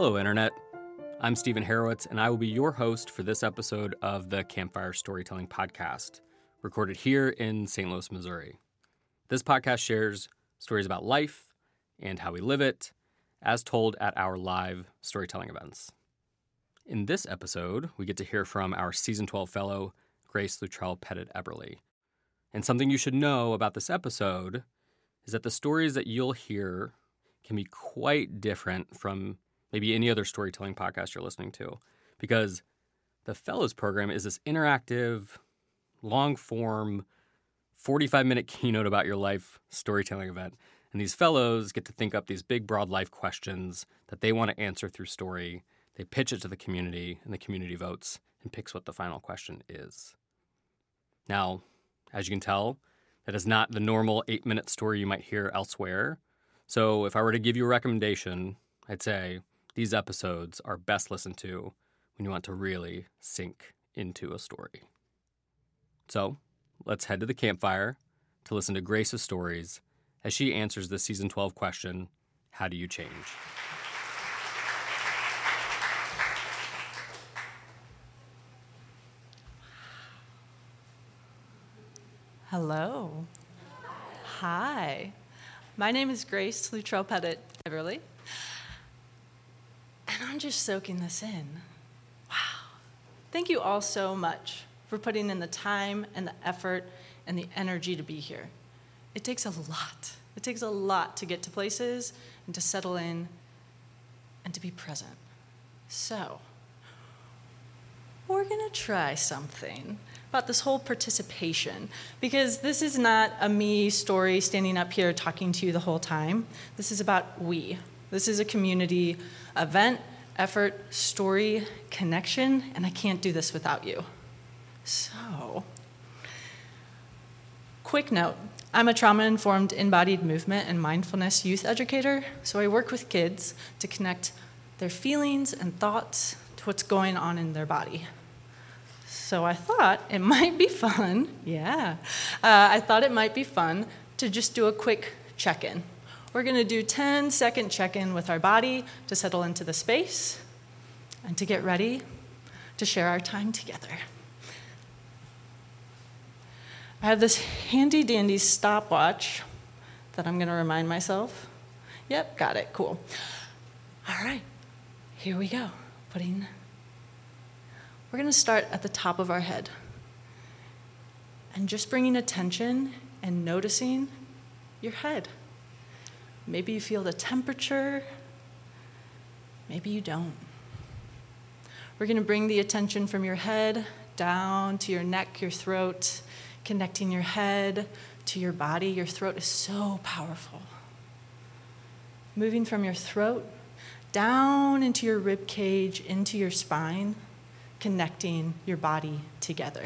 Hello, Internet. I'm Stephen Harowitz, and I will be your host for this episode of the Campfire Storytelling Podcast, recorded here in St. Louis, Missouri. This podcast shares stories about life and how we live it, as told at our live storytelling events. In this episode, we get to hear from our Season 12 fellow, Grace Luttrell Pettit Eberly. And something you should know about this episode is that the stories that you'll hear can be quite different from maybe any other storytelling podcast you're listening to, because the Fellows program is this interactive, long-form, 45-minute keynote about your life storytelling event. And these fellows get to think up these big, broad life questions that they want to answer through story. They pitch it to the community, and the community votes and picks what the final question is. Now, as you can tell, that is not the normal 8-minute story you might hear elsewhere. So if I were to give you a recommendation, I'd say these episodes are best listened to when you want to really sink into a story. So let's head to the campfire to listen to Grace's stories as she answers the Season 12 question, how do you change? Hello. Hi. My name is Grace Luttrell Pettit Eberly. And I'm just soaking this in. Wow. Thank you all so much for putting in the time and the effort and the energy to be here. It takes a lot. It takes a lot to get to places and to settle in and to be present. So, we're going to try something about this whole participation, because this is not a me story standing up here talking to you the whole time. This is about we. This is a community event, effort, story, connection, and I can't do this without you. So, quick note, I'm a trauma-informed embodied movement and mindfulness youth educator, so I work with kids to connect their feelings and thoughts to what's going on in their body. So I thought it might be fun, I thought it might be fun to just do a quick check-in. We're going to do 10-second check-in with our body to settle into the space and to get ready to share our time together. I have this handy-dandy stopwatch that I'm going to remind myself. Yep, got it, cool. All right, here we go. We're going to start at the top of our head and just bringing attention and noticing your head. Maybe you feel the temperature, maybe you don't. We're going to bring the attention from your head down to your neck, your throat, connecting your head to your body. Your throat is so powerful. Moving from your throat down into your rib cage, into your spine, connecting your body together.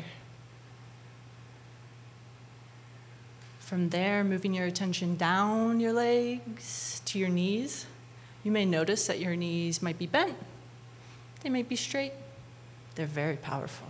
From there, moving your attention down your legs to your knees. You may notice that your knees might be bent. They might be straight. They're very powerful.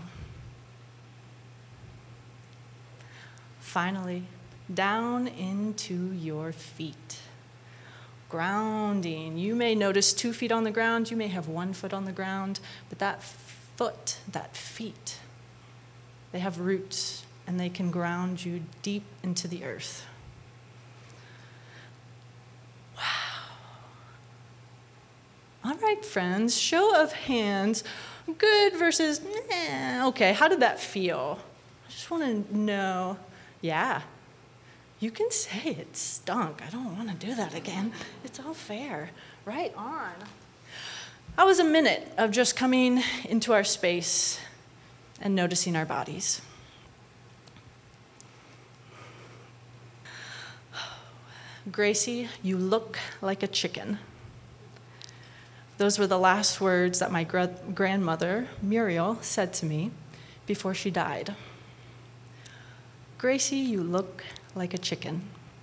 Finally, down into your feet. Grounding. You may notice 2 feet on the ground. You may have 1 foot on the ground, but that feet, they have roots and they can ground you deep into the earth. Wow. All right, friends, show of hands, good versus okay, how did that feel? I just want to know. Yeah, you can say it stunk. I don't want to do that again. It's all fair. Right on. That was a minute of just coming into our space and noticing our bodies. Gracie, you look like a chicken. Those were the last words that my grandmother, Muriel, said to me before she died. Gracie, you look like a chicken.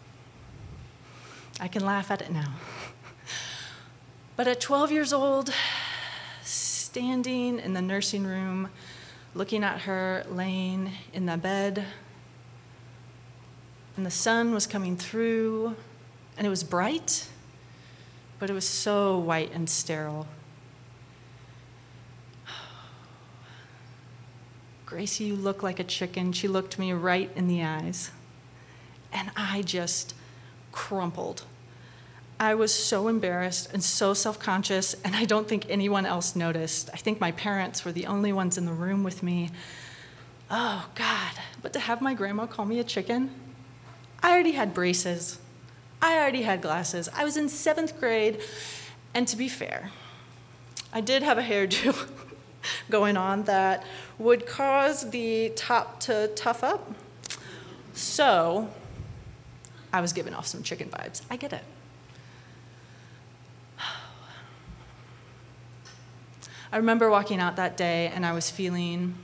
I can laugh at it now. But at 12 years old, standing in the nursing room, looking at her laying in the bed, and the sun was coming through, and it was bright, but it was so white and sterile. Gracie, you look like a chicken. She looked me right in the eyes. And I just crumpled. I was so embarrassed and so self-conscious, and I don't think anyone else noticed. I think my parents were the only ones in the room with me. Oh, God, but to have my grandma call me a chicken? I already had braces. I already had glasses. I was in 7th grade, and to be fair, I did have a hairdo going on that would cause the top to tough up. So I was giving off some chicken vibes. I get it. I remember walking out that day, and I was feeling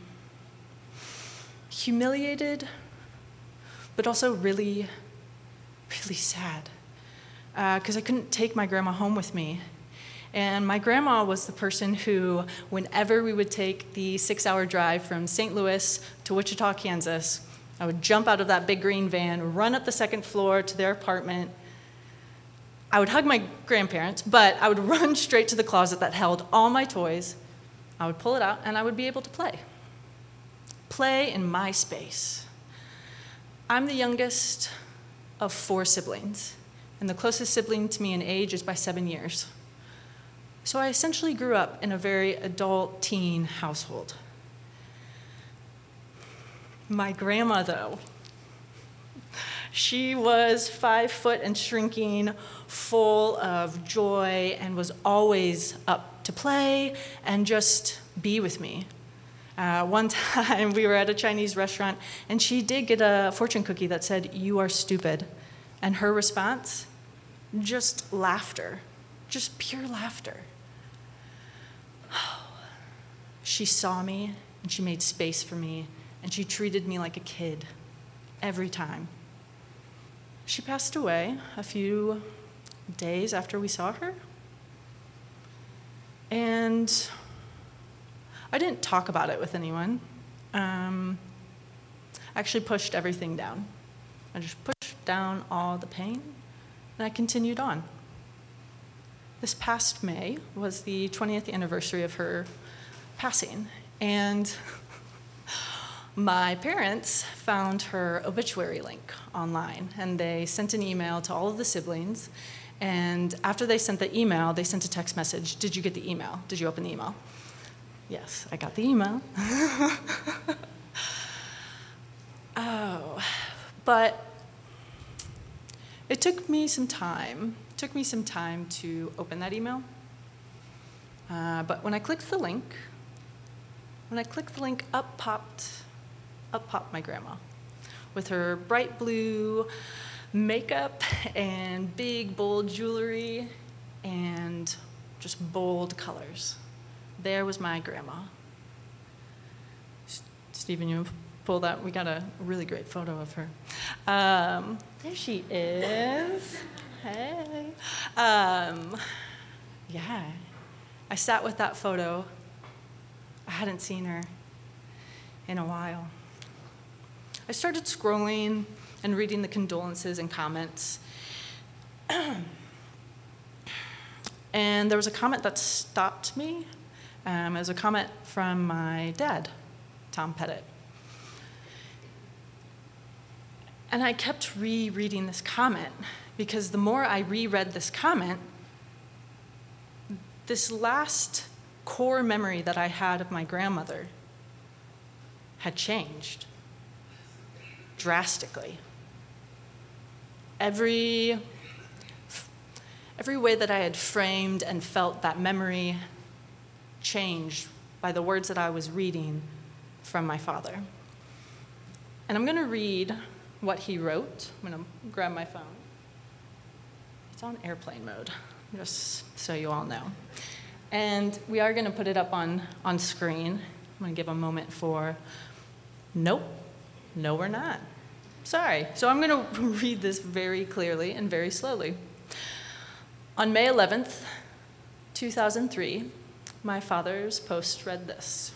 humiliated, but also really, really sad, because I couldn't take my grandma home with me. And my grandma was the person who, whenever we would take the 6-hour drive from St. Louis to Wichita, Kansas, I would jump out of that big green van, run up the 2nd floor to their apartment. I would hug my grandparents, but I would run straight to the closet that held all my toys. I would pull it out, and I would be able to play. Play in my space. I'm the youngest of 4 siblings, and the closest sibling to me in age is by 7 years. So I essentially grew up in a very adult teen household. My grandma, though, she was 5 foot and shrinking, full of joy, and was always up to play and just be with me. One time we were at a Chinese restaurant, and she did get a fortune cookie that said, "You are stupid." And her response, just laughter, just pure laughter. She saw me, and she made space for me, and she treated me like a kid every time. She passed away a few days after we saw her, and I didn't talk about it with anyone. I actually pushed everything down. I just pushed down all the pain, and I continued on. This past May was the 20th anniversary of her passing, and my parents found her obituary link online, and they sent an email to all of the siblings, and after they sent the email, they sent a text message. Did you get the email? Did you open the email? Yes, I got the email. Oh, but it took me some time. It took me some time to open that email. But when I clicked the link, up popped my grandma with her bright blue makeup and big, bold jewelry and just bold colors. There was my grandma. Stephen, you pull that. We got a really great photo of her. There she is. Hey. Yeah. I sat with that photo. I hadn't seen her in a while. I started scrolling and reading the condolences and comments. And there was a comment that stopped me. It was a comment from my dad, Tom Pettit. And I kept rereading this comment, because the more I reread this comment, this last core memory that I had of my grandmother had changed drastically. Every way that I had framed and felt that memory changed by the words that I was reading from my father. And I'm going to read what he wrote. I'm going to grab my phone. It's on airplane mode, just so you all know. And we are going to put it up on screen. I'm going to give a moment for, nope, no we're not. Sorry. So I'm going to read this very clearly and very slowly. On May 11th, 2003, my father's post read this.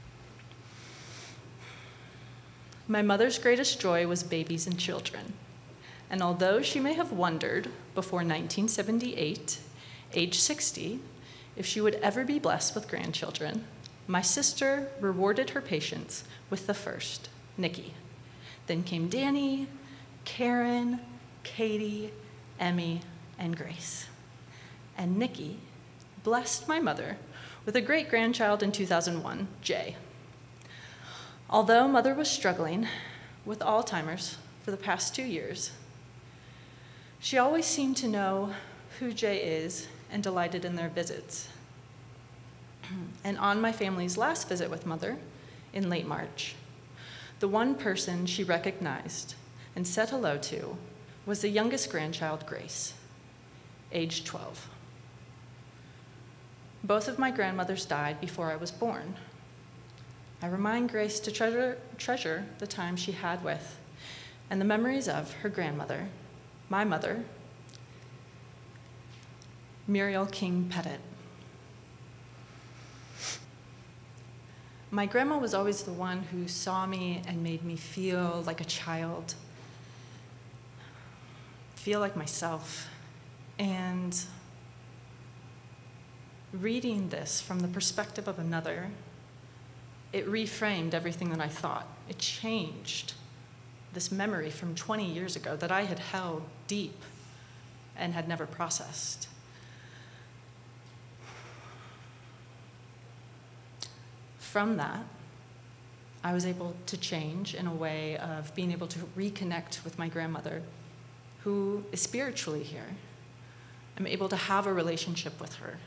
My mother's greatest joy was babies and children. And although she may have wondered before 1978, age 60, if she would ever be blessed with grandchildren, My sister rewarded her patience with the first, Nikki. Then came Danny, Karen, Katie, Emmy, and Grace. And Nikki blessed my mother with a great-grandchild in 2001, Jay. Although Mother was struggling with Alzheimer's for the past 2 years, she always seemed to know who Jay is and delighted in their visits. And on my family's last visit with Mother, in late March, the one person she recognized and said hello to was the youngest grandchild, Grace, age 12. Both of my grandmothers died before I was born. I remind Grace to treasure the time she had with and the memories of her grandmother, my mother, Muriel King Pettit. My grandma was always the one who saw me and made me feel like a child, feel like myself. And reading this from the perspective of another, it reframed everything that I thought. It changed this memory from 20 years ago that I had held deep and had never processed. From that, I was able to change in a way of being able to reconnect with my grandmother, who is spiritually here. I'm able to have a relationship with her.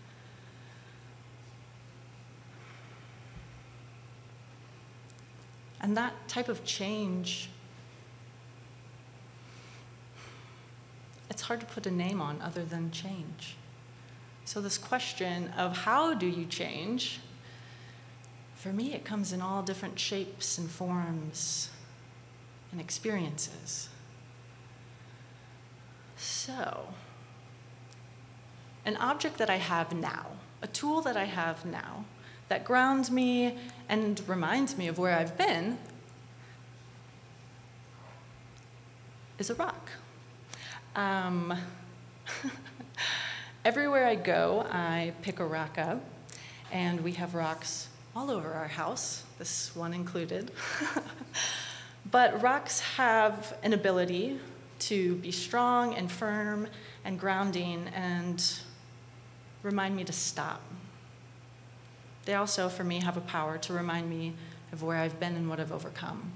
And that type of change, it's hard to put a name on other than change. So this question of how do you change, for me it comes in all different shapes and forms and experiences. So, an object that I have now, a tool that I have now, that grounds me and reminds me of where I've been, is a rock. Everywhere I go, I pick a rock up, and we have rocks all over our house, this one included. But rocks have an ability to be strong and firm and grounding and remind me to stop. They also, for me, have a power to remind me of where I've been and what I've overcome.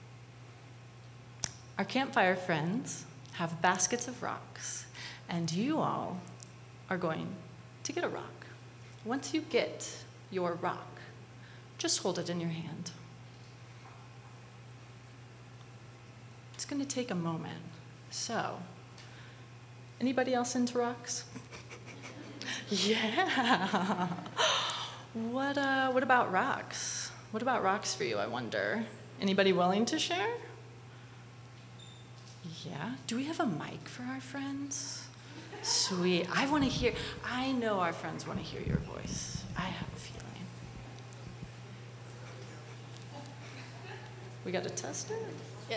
Our campfire friends have baskets of rocks, and you all are going to get a rock. Once you get your rock, just hold it in your hand. It's going to take a moment. So, anybody else into rocks? Yeah. What about rocks? What about rocks for you, I wonder? Anybody willing to share? Yeah. Do we have a mic for our friends? Sweet. I know our friends want to hear your voice. I have a feeling. We got to test it? Yeah.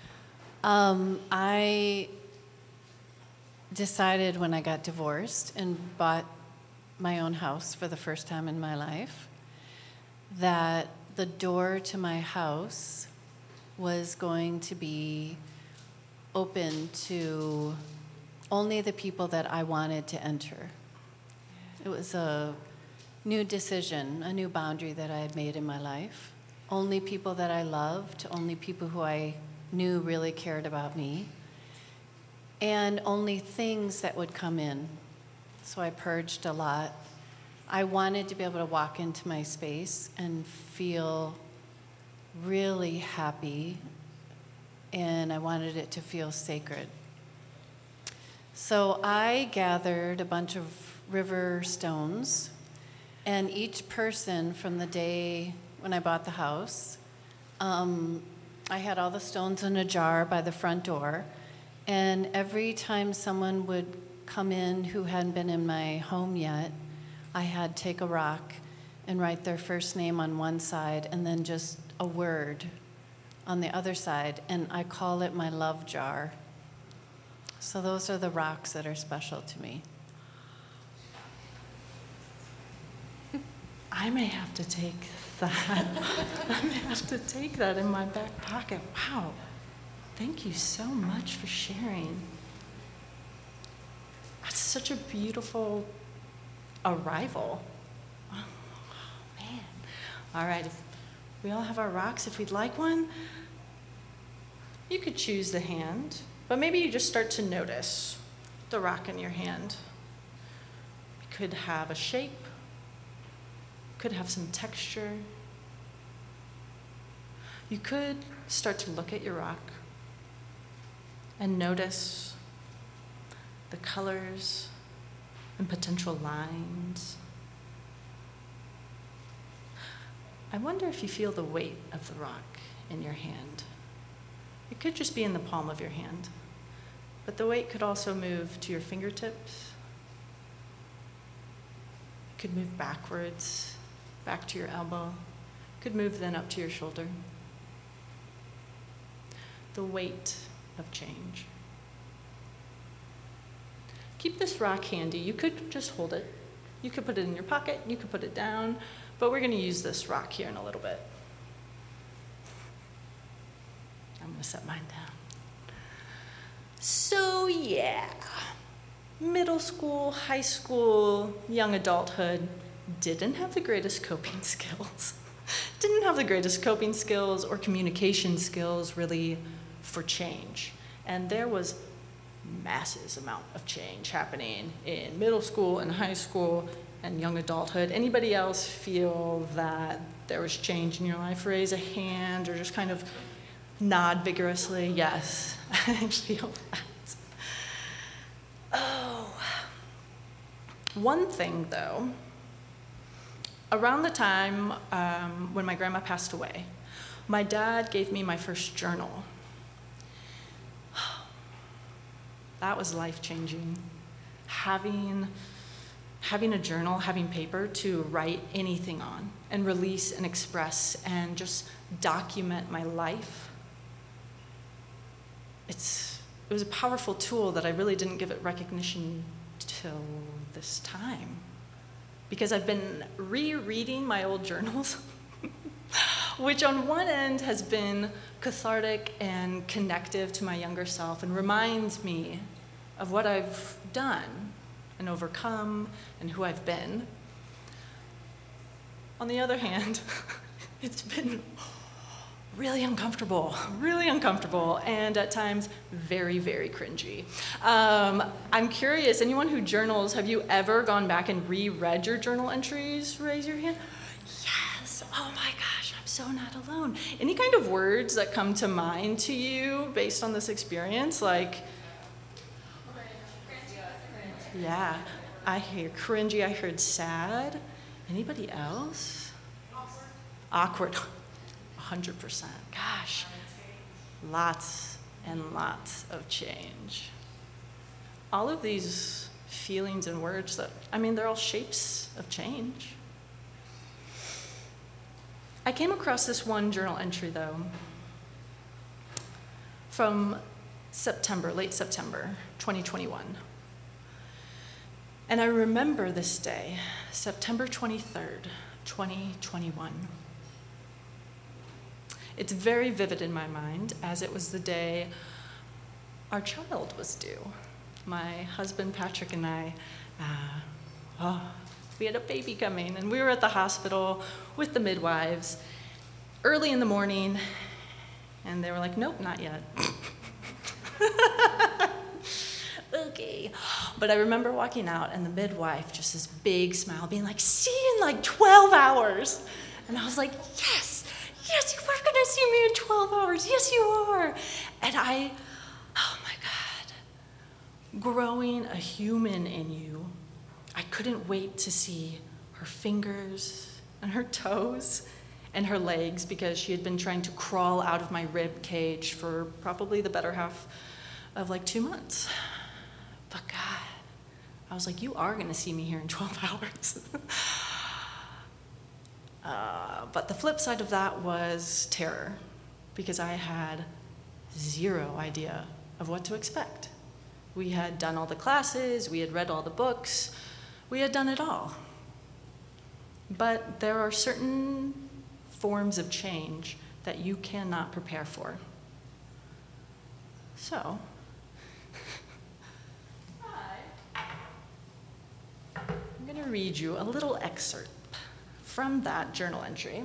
I decided when I got divorced and bought my own house for the first time in my life that the door to my house was going to be open to only the people that I wanted to enter. It was a new decision, a new boundary that I had made in my life. Only people that I loved, only people who I knew really cared about me, and only things that would come in. So I purged a lot. I wanted to be able to walk into my space and feel really happy, and I wanted it to feel sacred. So I gathered a bunch of river stones, and each person from the day when I bought the house, I had all the stones in a jar by the front door, and every time someone would come in who hadn't been in my home yet, I had take a rock and write their first name on one side and then just a word on the other side, and I call it my love jar. So those are the rocks that are special to me. I may have to take that. I may have to take that in my back pocket. Wow. Thank you so much for sharing. That's such a beautiful arrival. Oh, man. All right, if we all have our rocks. If we'd like one, you could choose the hand, but maybe you just start to notice the rock in your hand. It could have a shape, could have some texture. You could start to look at your rock and notice the colors and potential lines. I wonder if you feel the weight of the rock in your hand. It could just be in the palm of your hand, but the weight could also move to your fingertips. It could move backwards, back to your elbow. It could move then up to your shoulder. The weight of change. Keep this rock handy. You could just hold it. You could put it in your pocket, you could put it down, but we're going to use this rock here in a little bit. I'm going to set mine down. So yeah, middle school, high school, young adulthood, didn't have the greatest coping skills. Didn't have the greatest coping skills or communication skills really for change. And there was massive amount of change happening in middle school and high school and young adulthood. Anybody else feel that there was change in your life? Raise a hand or just kind of nod vigorously. Yes, I feel that. Oh. One thing though, around the time when my grandma passed away, my dad gave me my first journal. That was life-changing. Having a journal, having paper to write anything on and release and express and just document my life. It was a powerful tool that I really didn't give it recognition till this time. Because I've been rereading my old journals, which on one end has been cathartic and connective to my younger self and reminds me of what I've done and overcome and who I've been. On the other hand, it's been really uncomfortable, and at times very, very cringy. I'm curious, anyone who journals, have you ever gone back and reread your journal entries? Raise your hand. Yes, oh my gosh, I'm so not alone. Any kind of words that come to mind to you based on this experience? Like, yeah, I hear cringy, I heard sad. Anybody else? Awkward. 100%. Gosh, lots and lots of change. All of these feelings and words they're all shapes of change. I came across this one journal entry, though, from late September 2021. And I remember this day, September 23rd, 2021. It's very vivid in my mind, as it was the day our child was due. My husband, Patrick, and I, we had a baby coming, and we were at the hospital with the midwives early in the morning, and they were like, nope, not yet. Okay. But I remember walking out, and the midwife, just this big smile, being like, see you in like 12 hours. And I was like, yes, you are going to see me in 12 hours. Yes, you are. And oh my God, growing a human in you, I couldn't wait to see her fingers and her toes and her legs, because she had been trying to crawl out of my rib cage for probably the better half of like 2 months. But God, I was like, you are going to see me here in 12 hours. But the flip side of that was terror, because I had zero idea of what to expect. We had done all the classes, we had read all the books, we had done it all. but there are certain forms of change that you cannot prepare for. So, I'm going to read you a little excerpt from that journal entry.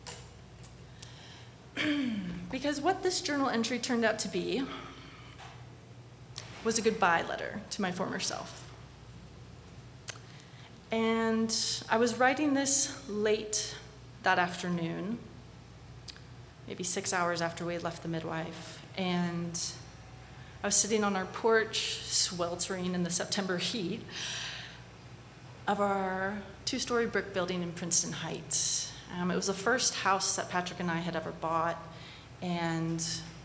Because what this journal entry turned out to be was a goodbye letter to my former self. And I was writing this late that afternoon, maybe 6 hours after we had left the midwife, and I was sitting on our porch, sweltering in the September heat of our 2-story brick building in Princeton Heights. It was the first house that Patrick and I had ever bought, and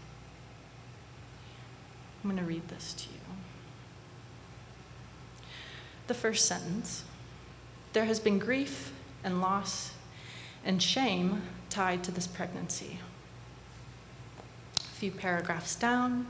I'm going to read this to you. The first sentence: there has been grief and loss and shame tied to this pregnancy. A few paragraphs down: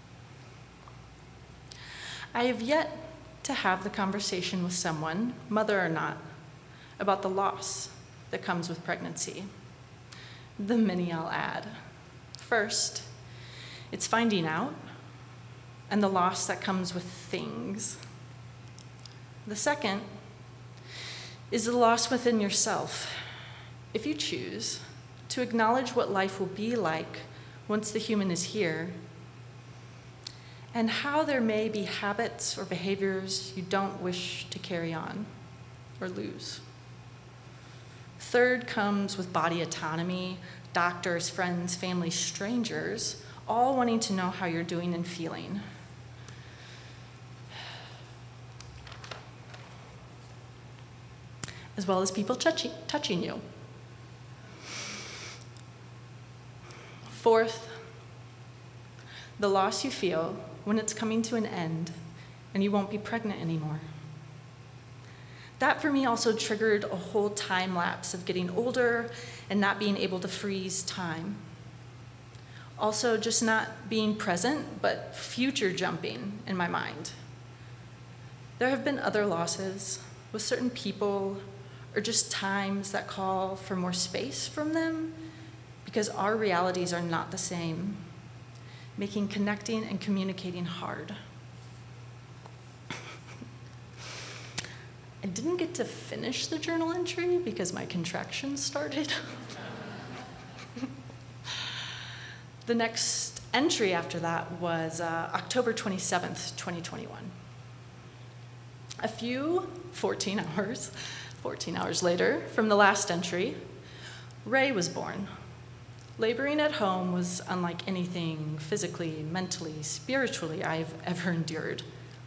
I have yet to have the conversation with someone, mother or not, about the loss that comes with pregnancy. The many I'll add. First, it's finding out, and the loss that comes with things. The second is the loss within yourself, if you choose to acknowledge what life will be like once the human is here, and how there may be habits or behaviors you don't wish to carry on or lose. Third comes with body autonomy, doctors, friends, family, strangers, all wanting to know how you're doing and feeling. As well as people touching you. Fourth, the loss you feel when it's coming to an end and you won't be pregnant anymore. That for me also triggered a whole time lapse of getting older and not being able to freeze time. Also just not being present, but future jumping in my mind. There have been other losses with certain people or just times that call for more space from them because our realities are not the same, making connecting and communicating hard. I didn't get to finish the journal entry because my contractions started. The next entry after that was October 27th, 2021. A few 14 hours later from the last entry, Ray was born. Laboring at home was unlike anything physically, mentally, spiritually I've ever endured.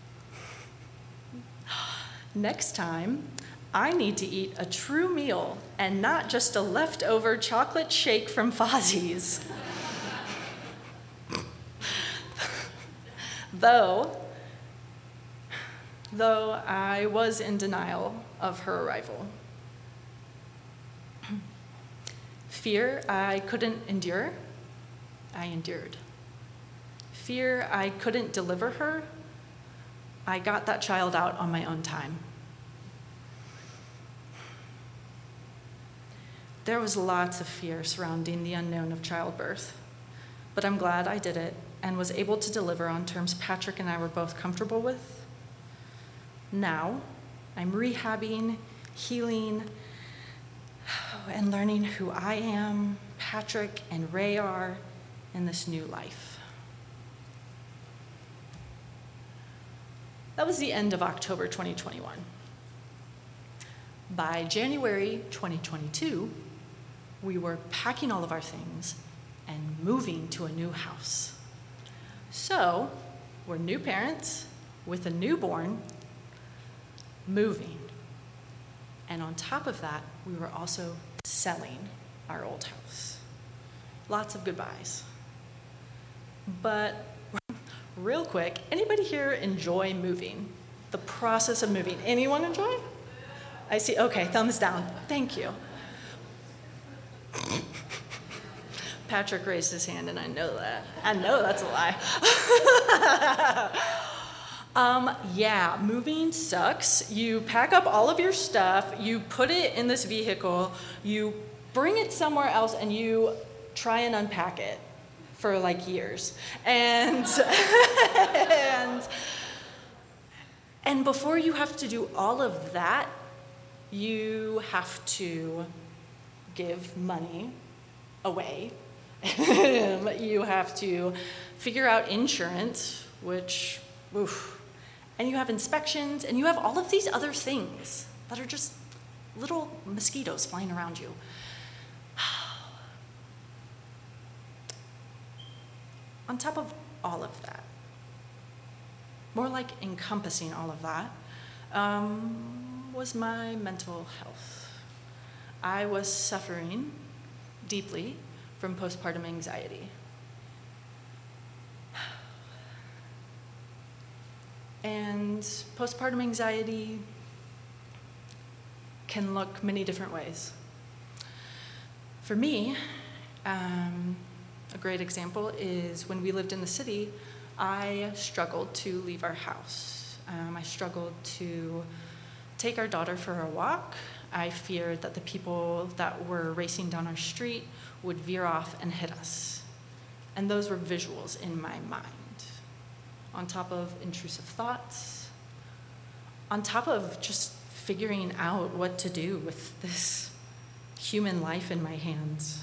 Next time, I need to eat a true meal and not just a leftover chocolate shake from Fozzie's. Though I was in denial of her arrival. Fear I couldn't endure, I endured. Fear I couldn't deliver her, I got that child out on my own time. There was lots of fear surrounding the unknown of childbirth, but I'm glad I did it and was able to deliver on terms Patrick and I were both comfortable with. Now, I'm rehabbing, healing, and learning who I am, Patrick and Ray are in this new life. That was the end of October 2021. By January 2022, we were packing all of our things and moving to a new house. So, we're new parents with a newborn, moving. And on top of that, we were also selling our old house. Lots of goodbyes. But real quick, anybody here enjoy moving? The process of moving. Anyone enjoy? I see, okay, thumbs down. Thank you. Patrick raised his hand, and I know that. I know that's a lie. Yeah, moving sucks. You pack up all of your stuff, you put it in this vehicle, you bring it somewhere else, and you try and unpack it for like years. And and before you have to do all of that, you have to give money away. You have to figure out insurance, which, oof. And you have inspections, and you have all of these other things that are just little mosquitoes flying around you. On top of all of that, more like encompassing all of that, was my mental health. I was suffering deeply from postpartum anxiety. And postpartum anxiety can look many different ways. For me, a great example is when we lived in the city, I struggled to leave our house. I struggled to take our daughter for a walk. I feared that the people that were racing down our street would veer off and hit us. And those were visuals in my mind. On top of intrusive thoughts, on top of just figuring out what to do with this human life in my hands.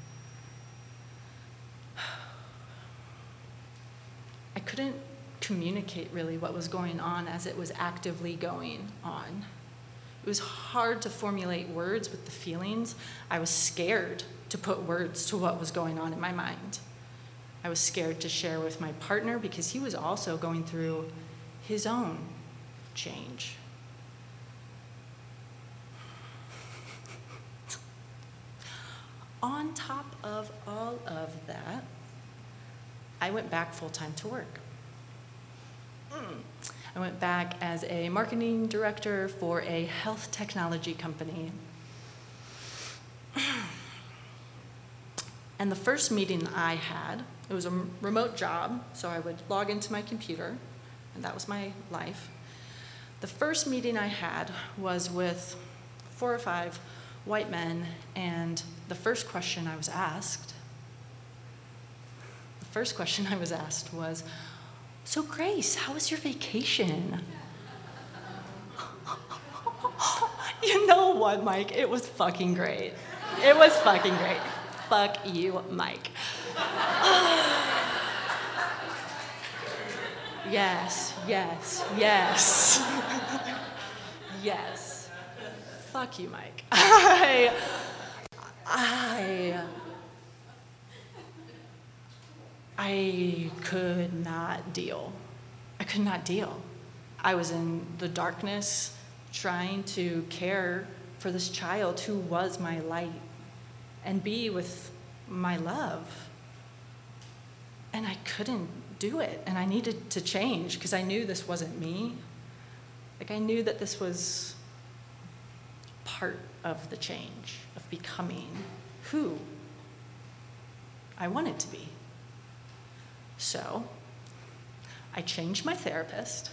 I couldn't communicate really what was going on as it was actively going on. It was hard to formulate words with the feelings. I was scared to put words to what was going on in my mind. I was scared to share with my partner because he was also going through his own change. On top of all of that, I went back full-time to work. I went back as a marketing director for a health technology company. And the first meeting I had, it was a remote job, so I would log into my computer, and that was my life. The first meeting I had was with 4 or 5 white men, and the first question I was asked was, "So Grace, how was your vacation?" You know what, Mike? It was fucking great. It was fucking great. Fuck you, Mike. Yes. Yes. Fuck you, Mike. I could not deal. I could not deal. I was in the darkness trying to care for this child who was my light and be with my love. And I couldn't do it, and I needed to change because I knew this wasn't me. Like, I knew that this was part of the change, of becoming who I wanted to be. So, I changed my therapist,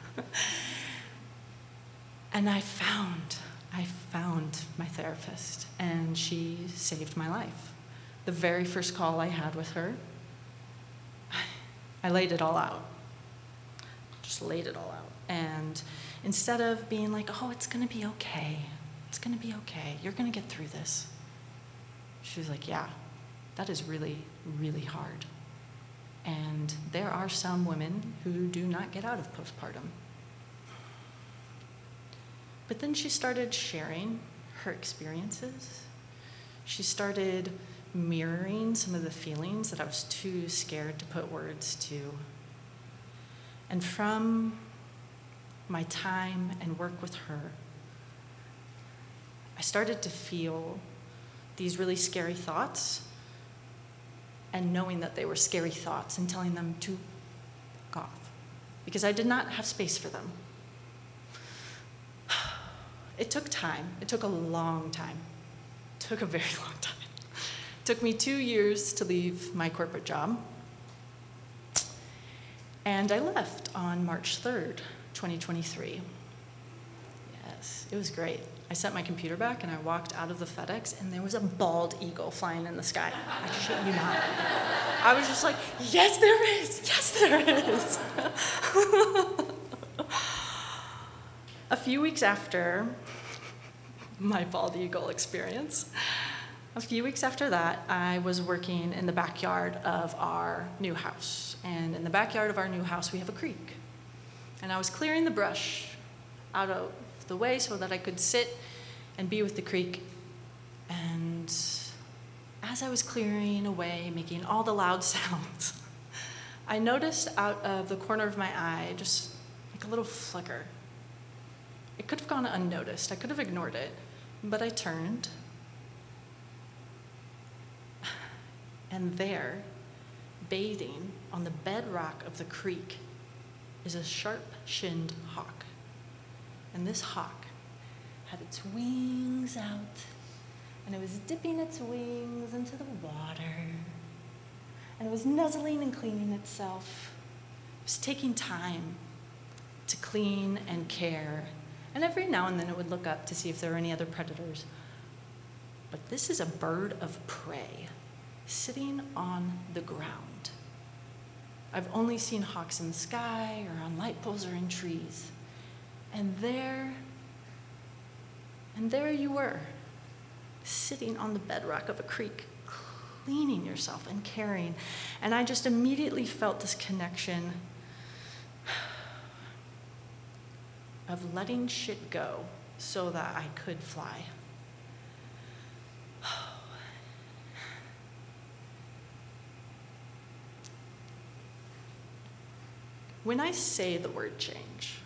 and I found my therapist, and she saved my life. The very first call I had with her, I laid it all out. Just laid it all out. And instead of being like, "Oh, it's gonna be okay. It's gonna be okay. You're gonna get through this." She was like, "Yeah, that is really, really hard. And there are some women who do not get out of postpartum." But then she started sharing her experiences. She started mirroring some of the feelings that I was too scared to put words to. And from my time and work with her, I started to feel these really scary thoughts, and knowing that they were scary thoughts and telling them to fuck off, because I did not have space for them. It took time. It took a long time. It took a very long time. It took me 2 years to leave my corporate job. And I left on March 3rd, 2023. Yes, it was great. I set my computer back and I walked out of the FedEx and there was a bald eagle flying in the sky. I shit you not. I was just like, yes, there is. Yes, there is. A few weeks after my bald eagle experience, a few weeks after that, I was working in the backyard of our new house. And in the backyard of our new house, we have a creek. And I was clearing the brush out of the way so that I could sit and be with the creek. And as I was clearing away, making all the loud sounds, I noticed out of the corner of my eye just like a little flicker. It could have gone unnoticed. I could have ignored it, but I turned. And there, bathing on the bedrock of the creek, is a sharp-shinned hawk. And this hawk had its wings out, and it was dipping its wings into the water, and it was nuzzling and cleaning itself. It was taking time to clean and care, and every now and then it would look up to see if there were any other predators. But this is a bird of prey sitting on the ground. I've only seen hawks in the sky or on light poles or in trees. And there you were, sitting on the bedrock of a creek, cleaning yourself and caring. And I just immediately felt this connection of letting shit go so that I could fly. When I say the word change,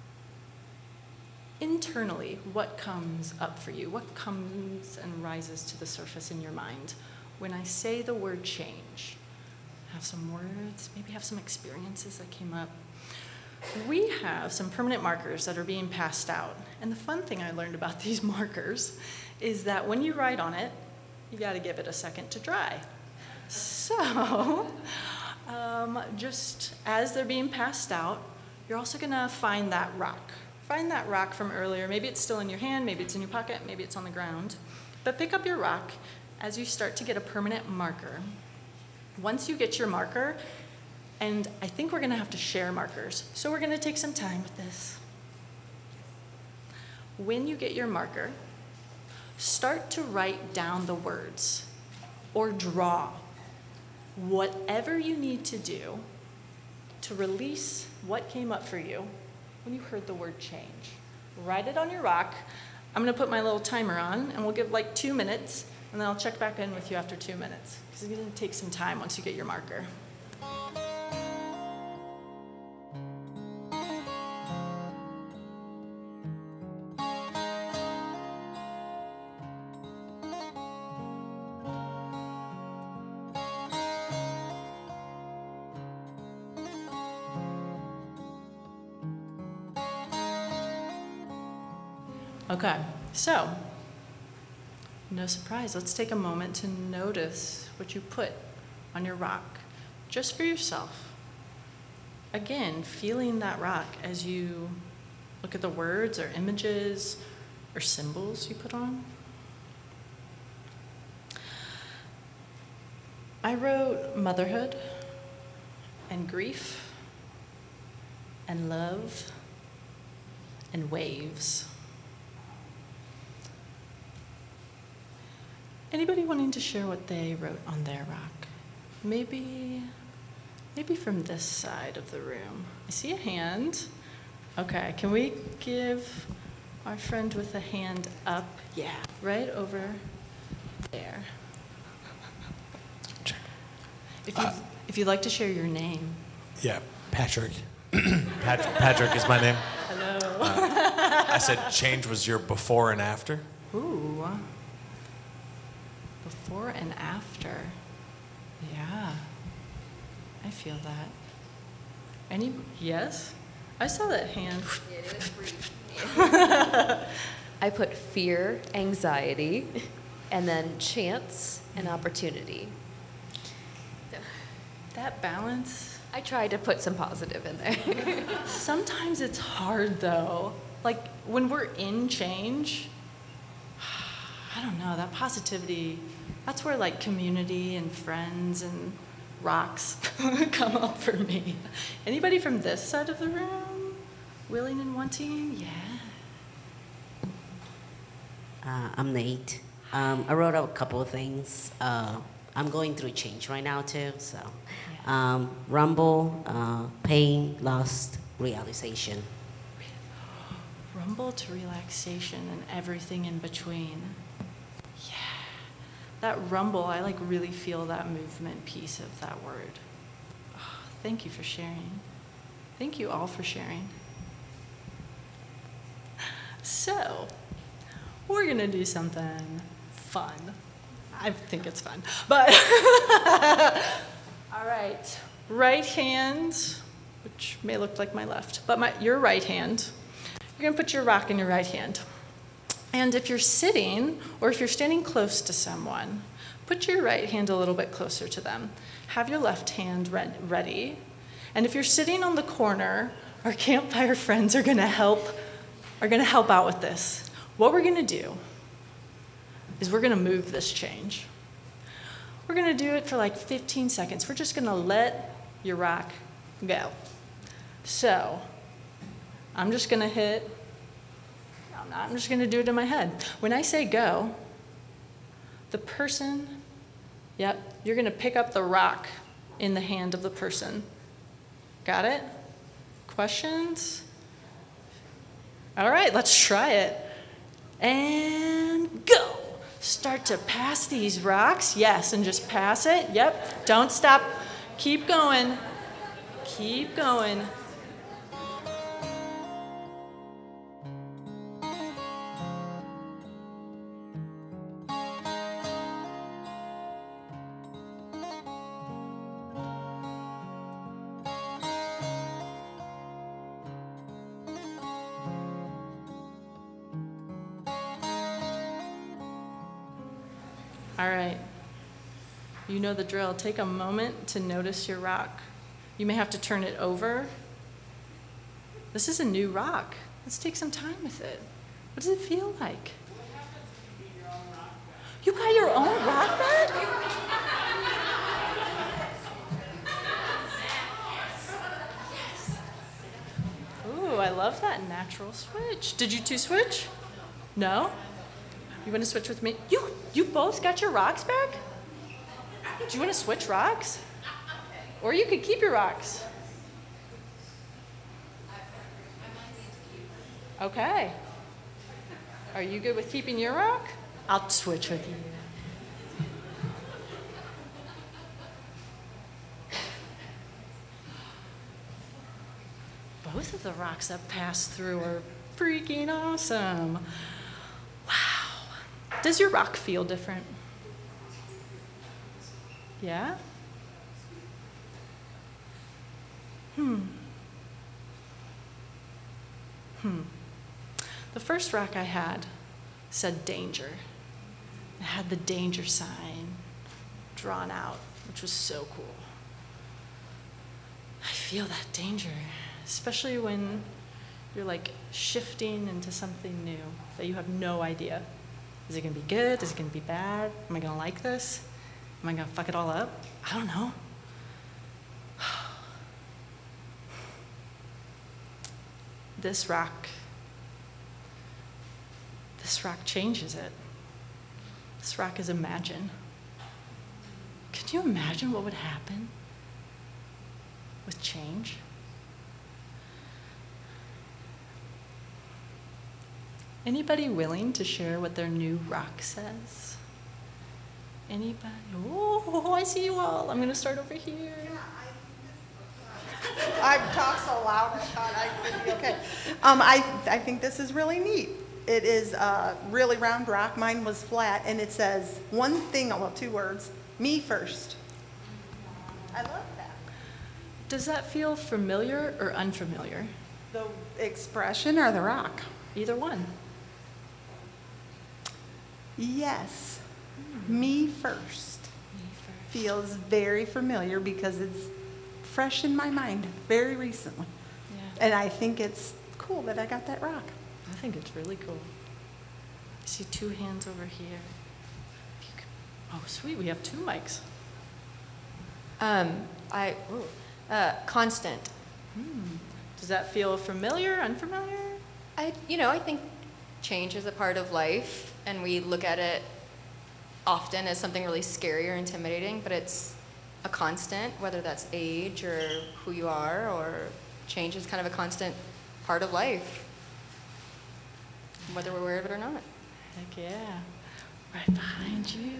internally, what comes up for you? What comes and rises to the surface in your mind? When I say the word change, have some words, maybe have some experiences that came up. We have some permanent markers that are being passed out. And the fun thing I learned about these markers is that when you write on it, you got to give it a second to dry. So, just as they're being passed out, you're also going to find that rock. Find that rock from earlier. Maybe it's still in your hand, maybe it's in your pocket, maybe it's on the ground. But pick up your rock as you start to get a permanent marker. Once you get your marker, and I think we're going to have to share markers, so we're going to take some time with this. When you get your marker, start to write down the words or draw whatever you need to do to release what came up for you when you heard the word change. Write it on your rock. I'm going to put my little timer on, and we'll give like 2 minutes, and then I'll check back in with you after 2 minutes, because it's going to take some time once you get your marker. Okay, so, no surprise, let's take a moment to notice what you put on your rock, just for yourself. Again, feeling that rock as you look at the words or images or symbols you put on. I wrote motherhood and grief and love and waves. Anybody wanting to share what they wrote on their rock? Maybe from this side of the room. I see a hand. Okay, can we give our friend with a hand up? Yeah, right over there. Check. If you'd like to share your name. Yeah, Patrick. Patrick is my name. Hello. I said change was your before and after. Ooh. Before and after. Yeah. I feel that. Yes? I saw that hand. It was brief. I put fear, anxiety, and then chance and opportunity. That balance I try to put some positive in there. Sometimes it's hard though. Like when we're in change, I don't know, that positivity, that's where like community and friends and rocks come up for me. Anybody from this side of the room? Willing and wanting? Yeah. I'm Nate. I wrote out a couple of things. I'm going through change right now too, so. Rumble, pain, lust, realization. Rumble to relaxation and everything in between. Yeah. That rumble, I like really feel that movement piece of that word. Oh, thank you for sharing. Thank you all for sharing. So, we're gonna do something fun. I think it's fun, but all right. Right hand, which may look like my left, but your right hand. You're gonna put your rock in your right hand. And if you're sitting or if you're standing close to someone, put your right hand a little bit closer to them. Have your left hand ready. And if you're sitting on the corner, our campfire friends are gonna help out with this. What we're gonna do is we're gonna move this change. We're gonna do it for like 15 seconds. We're just gonna let your rock go. So, I'm just gonna I'm just gonna do it in my head. When I say go, the person, you're gonna pick up the rock in the hand of the person. Got it? Questions? All right, let's try it. And go. Start to pass these rocks. Yes, and just pass it. Yep. Don't stop. Keep going. Keep going. All right. You know the drill. Take a moment to notice your rock. You may have to turn it over. This is a new rock. Let's take some time with it. What does it feel like? You got your own rock bed? Ooh, I love that natural switch. Did you two switch? No? You want to switch with me? You both got your rocks back? Do you want to switch rocks? Or you could keep your rocks. Okay. Are you good with keeping your rock? I'll switch with you. Both of the rocks that passed through are freaking awesome. Wow. Does your rock feel different? Yeah? The first rock I had said danger. It had the danger sign drawn out, which was so cool. I feel that danger, especially when you're like shifting into something new that you have no idea. Is it gonna be good? Is it gonna be bad? Am I gonna like this? Am I gonna fuck it all up? I don't know. This rock changes it. This rock is imagine. Can you imagine what would happen with change? Anybody willing to share what their new rock says? Anybody? Oh, I see you all. I'm going to start over here. I've talked so loud, I thought I would be okay. I think this is really neat. It is a really round rock. Mine was flat, and it says one thing, well, 2 words, me first. I love that. Does that feel familiar or unfamiliar? The expression or the rock? Either one. Yes. Me first. Feels very familiar because it's fresh in my mind very recently. Yeah. And I think it's cool that I got that rock. I think it's really cool. I see 2 hands over here. If you could- Oh, sweet, we have 2 mics. Constant. Does that feel familiar, unfamiliar? I think change is a part of life, and we look at it often as something really scary or intimidating, but it's a constant, whether that's age or who you are, or change is kind of a constant part of life, whether we're aware of it or not. Heck yeah. Right behind you.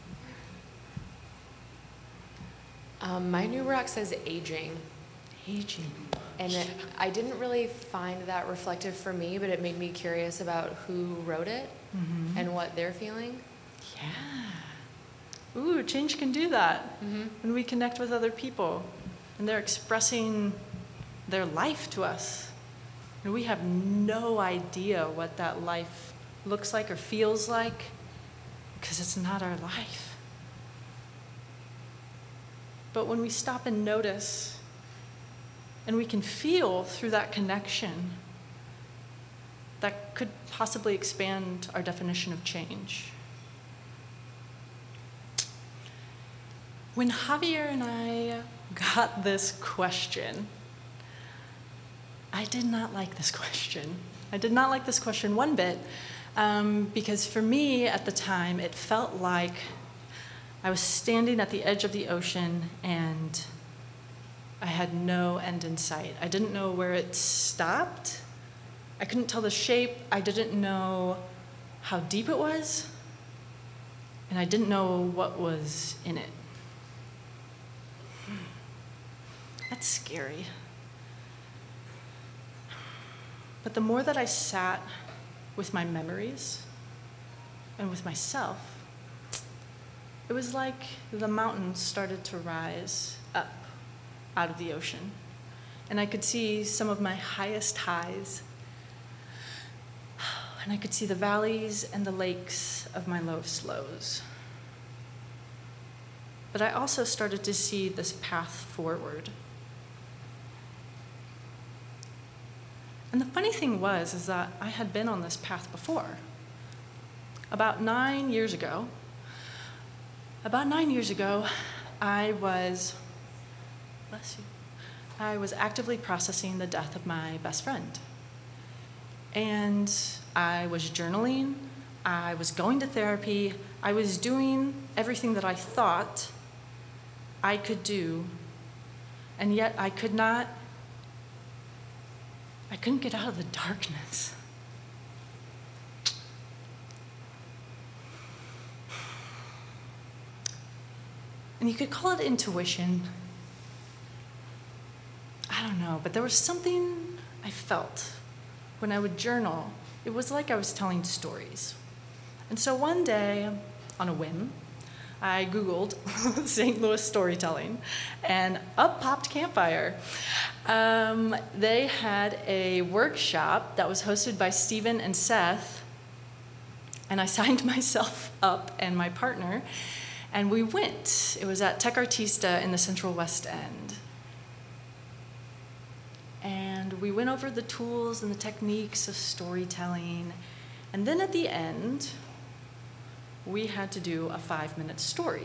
My new rock says aging. Aging. And I didn't really find that reflective for me, but it made me curious about who wrote it and what they're feeling. Yeah. Ooh, change can do that. When we connect with other people and they're expressing their life to us, and we have no idea what that life looks like or feels like because it's not our life. But when we stop and notice, and we can feel through that connection, that could possibly expand our definition of change. When Javier and I got this question, I did not like this question. I did not like this question one bit, because for me at the time, it felt like I was standing at the edge of the ocean and I had no end in sight. I didn't know where it stopped. I couldn't tell the shape. I didn't know how deep it was. And I didn't know what was in it. That's scary. But the more that I sat with my memories and with myself, it was like the mountains started to rise up out of the ocean. And I could see some of my highest highs. And I could see the valleys and the lakes of my lowest lows. But I also started to see this path forward. And the funny thing was is that I had been on this path before. About 9 years ago, I was actively processing the death of my best friend. And I was journaling, I was going to therapy, I was doing everything that I thought I could do, and yet I couldn't get out of the darkness. And you could call it intuition. I don't know, but there was something I felt when I would journal. It was like I was telling stories. And so one day, on a whim, I Googled St. Louis storytelling, and up popped Campfire. They had a workshop that was hosted by Stephen and Seth, and I signed myself up and my partner, and we went. It was at Tech Artista in the Central West End. And we went over the tools and the techniques of storytelling. And then at the end, we had to do a 5-minute story.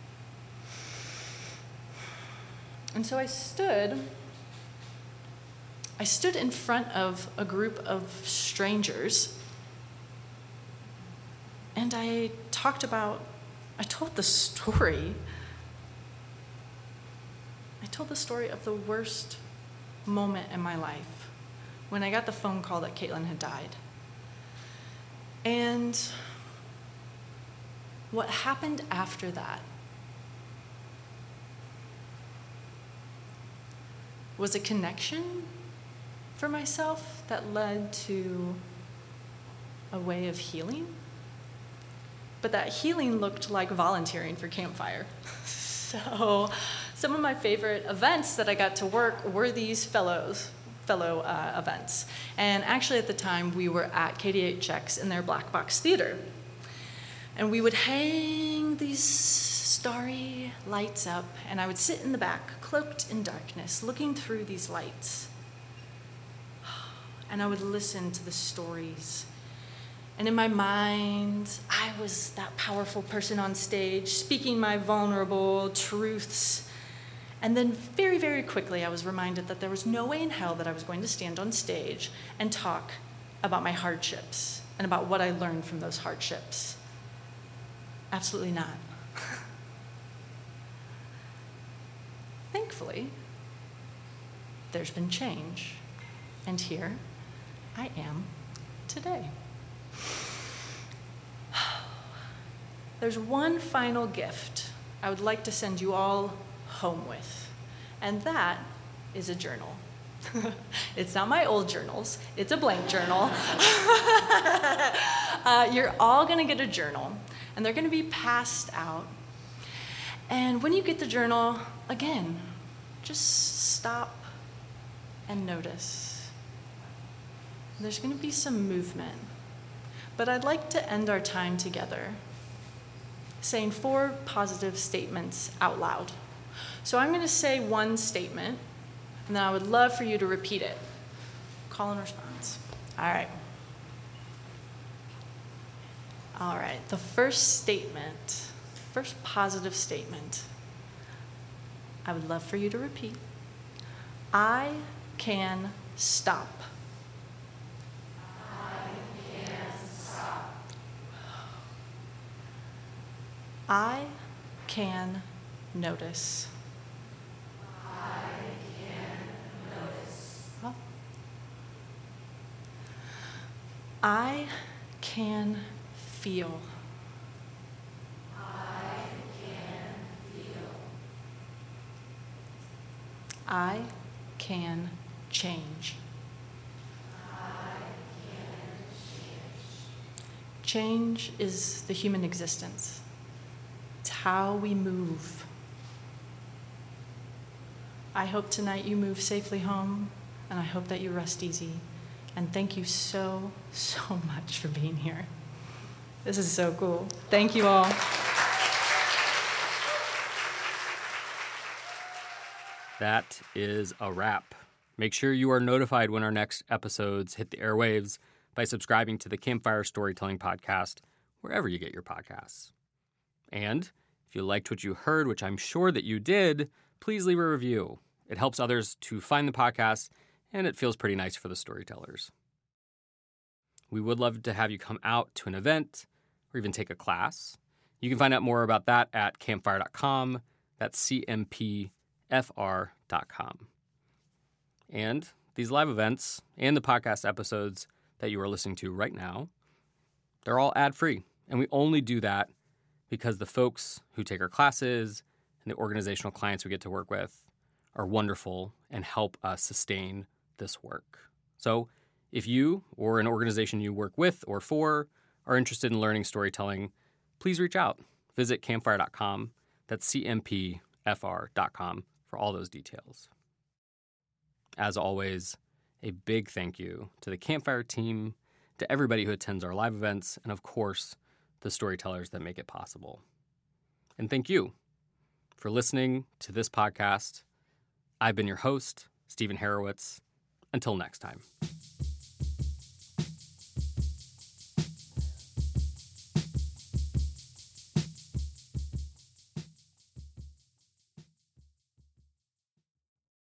And so I stood in front of a group of strangers, and I told the story. I told the story of the worst moment in my life when I got the phone call that Caitlin had died. And what happened after that was a connection for myself that led to a way of healing. But that healing looked like volunteering for Campfire. So some of my favorite events that I got to work were these fellow events. And actually at the time, we were at KDHX in their Black Box Theater. And we would hang these starry lights up, and I would sit in the back, cloaked in darkness, looking through these lights. And I would listen to the stories. And in my mind, I was that powerful person on stage, speaking my vulnerable truths. And then very, very quickly, I was reminded that there was no way in hell that I was going to stand on stage and talk about my hardships and about what I learned from those hardships. Absolutely not. Thankfully, there's been change, and here I am today. There's one final gift I would like to send you all home with, and that is a journal. It's not my old journals, it's a blank journal. You're all gonna get a journal, and they're gonna be passed out. And when you get the journal, again, just stop and notice. There's gonna be some movement, but I'd like to end our time together saying 4 positive statements out loud. So I'm gonna say one statement, and then I would love for you to repeat it. Call and response. All right. All right, the first statement, first positive statement, I would love for you to repeat. I can stop. I can notice. Oh. I can feel. I can change. Change is the human existence. It's how we move. I hope tonight you move safely home, and I hope that you rest easy. And thank you so, so much for being here. This is so cool. Thank you all. That is a wrap. Make sure you are notified when our next episodes hit the airwaves by subscribing to the Campfire Storytelling Podcast, wherever you get your podcasts. And if you liked what you heard, which I'm sure that you did, please leave a review. It helps others to find the podcast, and it feels pretty nice for the storytellers. We would love to have you come out to an event or even take a class. You can find out more about that at campfire.com. That's CMPFR.com. And these live events and the podcast episodes that you are listening to right now, they're all ad-free. And we only do that because the folks who take our classes and the organizational clients we get to work with are wonderful and help us sustain this work. So if you or an organization you work with or for are interested in learning storytelling, please reach out. Visit campfire.com. That's CMPFR.com for all those details. As always, a big thank you to the Campfire team, to everybody who attends our live events, and of course, the storytellers that make it possible. And thank you for listening to this podcast. I've been your host, Stephen Harowitz. Until next time.